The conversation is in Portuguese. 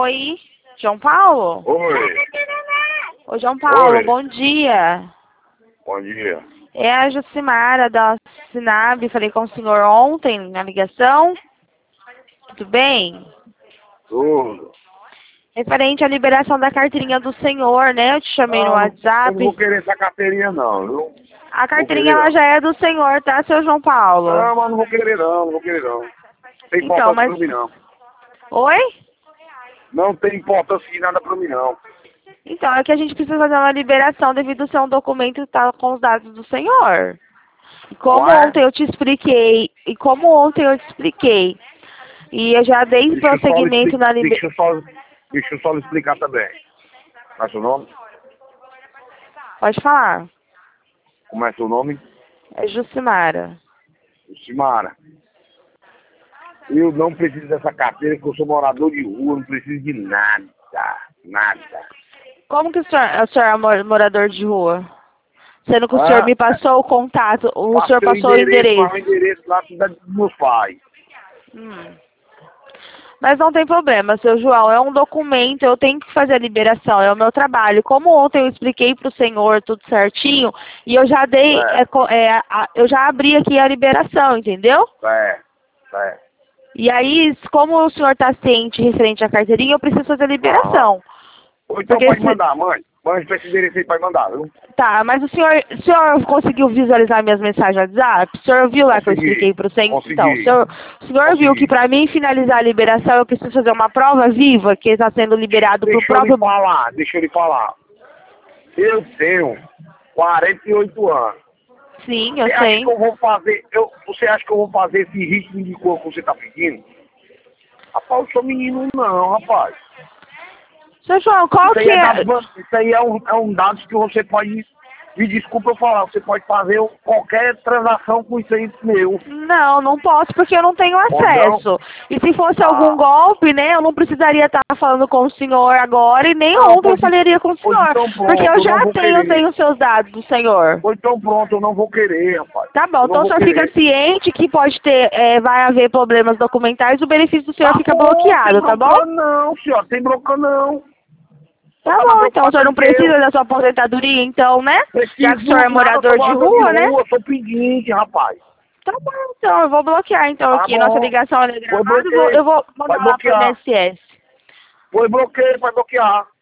Oi, João Paulo? Oi. Oi, João Paulo, Oi. bom dia. Bom dia. É a Jucimara da Sinab, falei com o senhor ontem na ligação. Tudo bem? Tudo. Referente à liberação da carteirinha do senhor, né? Eu te chamei no Eu WhatsApp. não vou querer essa carteirinha não, viu? A Vou carteirinha querer ela não. já é do senhor, tá, seu João Paulo? Não, mas não vou querer não, não vou querer não. Não tem Então, importância mas... pra mim não. Oi? Não tem importância de nada pra mim não. Então, é que a gente precisa fazer uma liberação devido ao seu documento que tá com os dados do senhor. E como Ué? ontem eu te expliquei, e eu já dei prosseguimento na liberação. Deixa eu só lhe explicar também. Qual é seu nome? Pode falar. Como é seu nome? É Jucimara. Simara. Eu não preciso dessa carteira porque eu sou morador de rua, não preciso de nada. Nada. Como que o senhor é morador de rua? Sendo que o senhor Ah, me passou o contato, o senhor passei passou o endereço. o endereço lá da cidade dos meus pais. Mas não tem problema, seu João, é um documento, eu tenho que fazer a liberação, é o meu trabalho. Como ontem eu expliquei para o senhor tudo certinho, e eu já dei, eu já abri aqui a liberação, entendeu? É. E aí, como o senhor está ciente referente à carteirinha, eu preciso fazer a Aham. liberação. Ou então Porque pode mandar, mãe. Mãe, pra esse endereço aí pode mandar, viu? Tá, mas o senhor conseguiu visualizar minhas mensagens no WhatsApp? O senhor viu lá que eu expliquei para o senhor? Então, o senhor viu que para mim finalizar a liberação eu preciso fazer uma prova viva que está sendo liberado para o próprio... Deixa eu lhe falar. Eu tenho 48 anos. Sim, eu Você acha sei. que eu vou fazer, você acha que eu vou fazer esse ritmo de cor que você tá pedindo? Rapaz, eu sou menino não, rapaz. Seu João, qual Isso aí que é, é... isso aí é um dado que você pode, me desculpa eu falar, você pode fazer qualquer transação com isso aí meu. Não, não posso porque eu não tenho Pode não? acesso. E se fosse algum Ah, golpe, né, eu não precisaria estar falando com o senhor agora e nem não, ontem eu falaria com o pois senhor. então Porque pronto, eu eu não já vou tenho querer. os seus dados do senhor. Pois então pronto, eu não vou querer, rapaz. Tá bom, Eu não então o vou senhor fica querer. ciente que pode ter, vai haver problemas documentais, o benefício do senhor Tá fica bom, tem bloqueado, tá bom? bronca não, senhor, tem bronca não. Só Tá tá mais bom, então o preocupado senhor não que eu. precisa da sua aposentadoria, então, né? Já que o senhor é Preciso nada, eu sou morador de morador de rua, né? rua, sou pedinte, rapaz. Tá bom, então, eu vou bloquear, então, Tá aqui. Nossa bom. ligação é Foi gravada, eu bloqueio. vou Vai mandar lá pro bloquear. INSS. Foi bloqueio, vai bloquear.